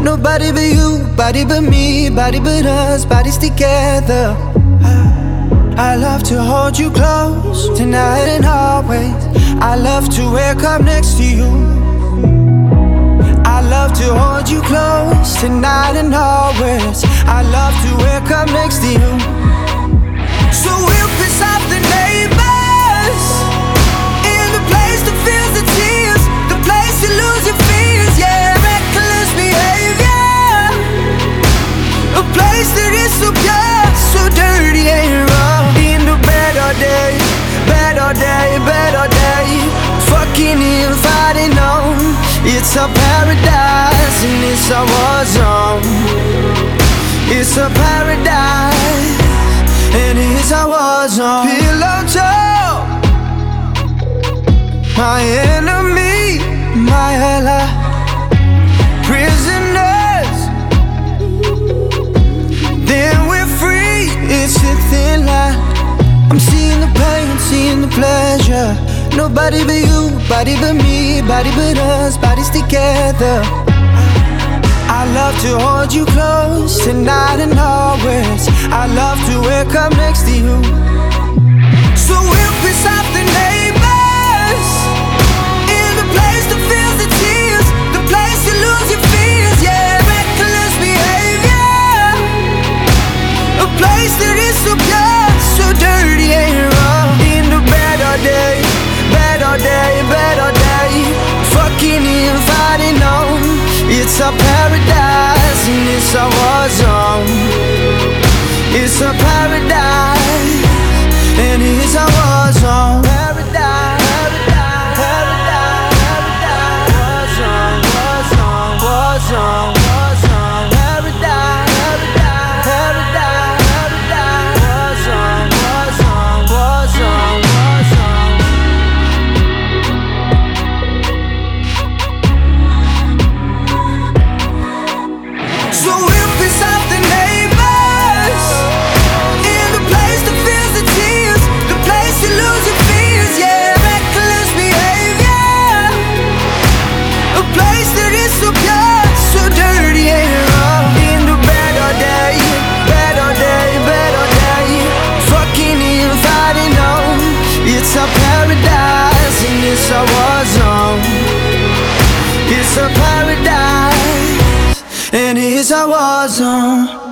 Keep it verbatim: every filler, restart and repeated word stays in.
Nobody but you, body but me, body but us, bodies together. I love to hold you close, tonight and always. I love to wake up next to you. I love to hold you close, tonight and always. I love to wake up next to you. So we'll piss off the neighbors, in the place that feels the tears, the place you lose your fears, yeah, reckless behavior. A place that is so pure, so dirty and raw. In the bed all day, bed all day, bed all day, fucking and fighting on. It's a paradise and it's a war zone. It's a paradise and it's a war zone. Pillow talk, my enemy, my ally. Prisoners, then we're free. It's a thin line. I'm seeing the pain, seeing the pleasure. Nobody but you, body but me, body but us, bodies together. I love to hold you close, tonight and always. I love to wake up next to you. So we'll piss off the neighbors, in the place that feels the tears, the place you lose your fears, yeah, reckless behavior. A place that is so pure, so dirty and raw. In the bed all day, bed all day, bed all day, fucking and fighting on. It's a paradise and it's a war zone. It's a paradise and it's a war zone. Paradise, paradise, paradise, war zone, war zone, war zone, war zone. Paradise, paradise, paradise, war zone, war zone, war zone, war zone. So we'll piss off the neighbors, in the place that feels the tears, the place you lose your fears, yeah, reckless behavior. A place that is so pure, so dirty and raw. In the bed all day, bed all day, bed all day, fucking and fighting on. It's a paradise and it's a war zone. It's a paradise and it's a war zone.